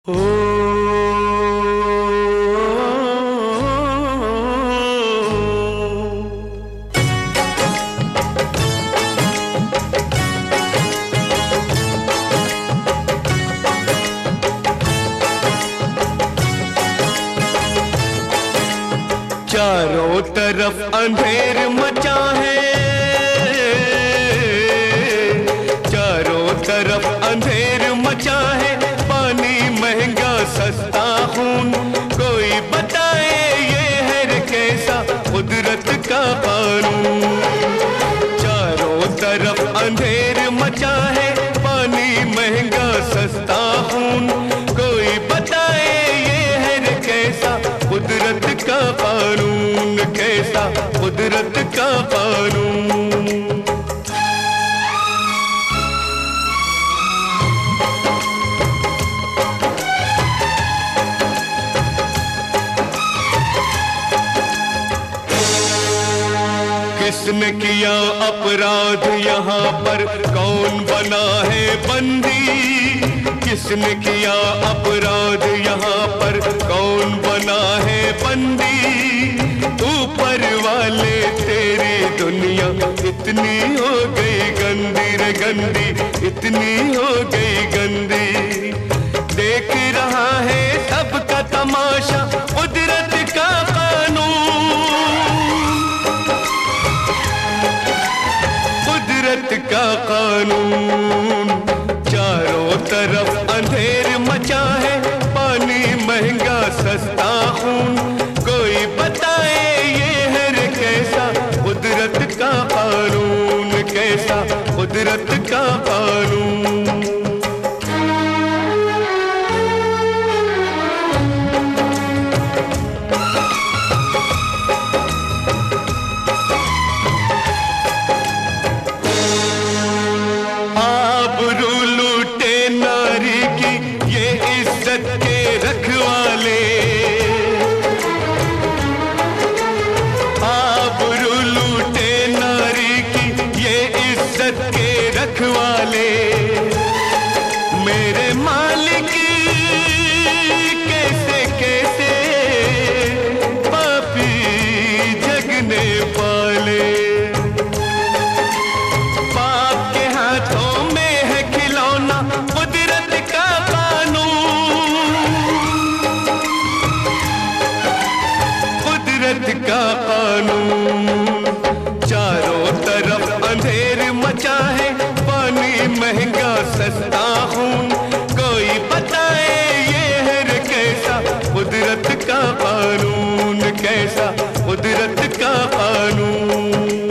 ओ चारों तरफ अंधेर मचा है, चारों तरफ अंधेर मचा है। पानी महंगा सस्ता खून, कोई बताए ये है कैसा कुदरत का कानून। चारों तरफ अंधेर मचा है, पानी महंगा सस्ता खून, कोई बताए ये है कैसा कुदरत का कानून, कैसा कुदरत का कानून। किसने किया अपराध यहाँ पर, कौन बना है बंदी? किसने किया अपराध यहाँ पर, कौन बना है बंदी? ऊपर वाले तेरी दुनिया इतनी हो गई गंदी रे गंदी, इतनी हो गई गंदी। देख रहा है सबका तमाशा कुदरत का कानून, कुदरत का कानून। चारों तरफ अंधेर मचा है, पानी महंगा सस्ता खून, कोई बताए ये है कैसा कुदरत का कानून, कैसा कुदरत का कानून। रखवाले आबरू लूटे नारी की, ये इज्जत के रखवाले। मेरे मालिक कैसे कैसे पापी जगने पाले। पाप के हाथों में है खिलौना कुदरत का कानून, कुदरत का कानून। चारों तरफ अंधेर मचा है, पानी महंगा सस्ता खून, कोई बताए ये है कैसा कुदरत का कानून, कैसा कुदरत का कानून।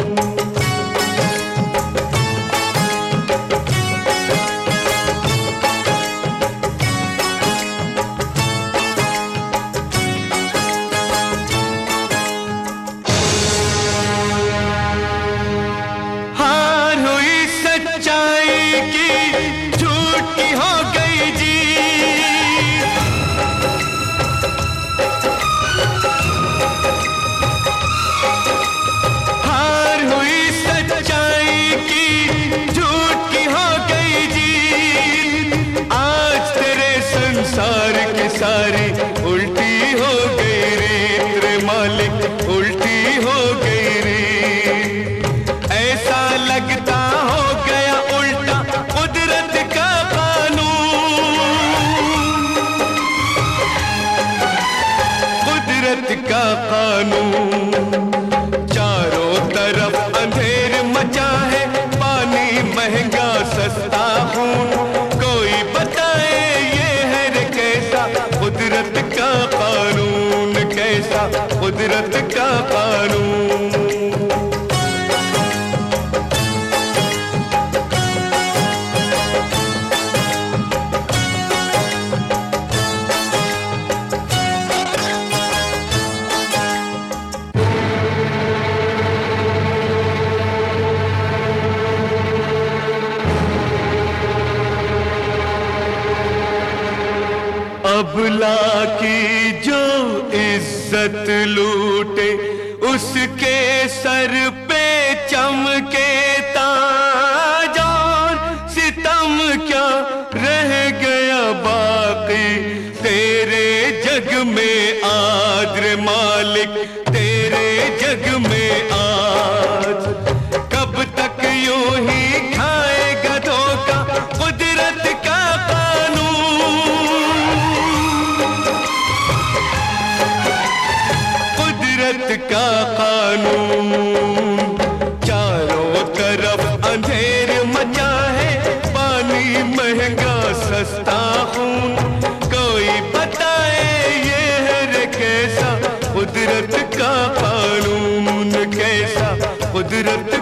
सारी उल्टी हो गई रीत रे मालिक, उल्टी हो गई रीत। ऐसा लगता हो गया उल्टा कुदरत का कानून, कुदरत का कानून। चारों तरफ अंधेर मचा है, पानी महंगा सस्ता खून, कोई बताए कुदरत का कानून, कैसा कुदरत का कानून। अबला की जो इज्जत लूटे, उसके सर पे चमके ताज, और सितम क्या रह गया बाकी जग में आज रे मालिक, तेरे जग में आज। कब तक यूं ही खाएगा धोखा कुदरत का कानून, कुदरत का कानून। चारों तरफ अंधेर मचा है, पानी महंगा सस्ता खून। कोई बताए ये है रे कैसा कुदरत का कानून, कैसा कुदरत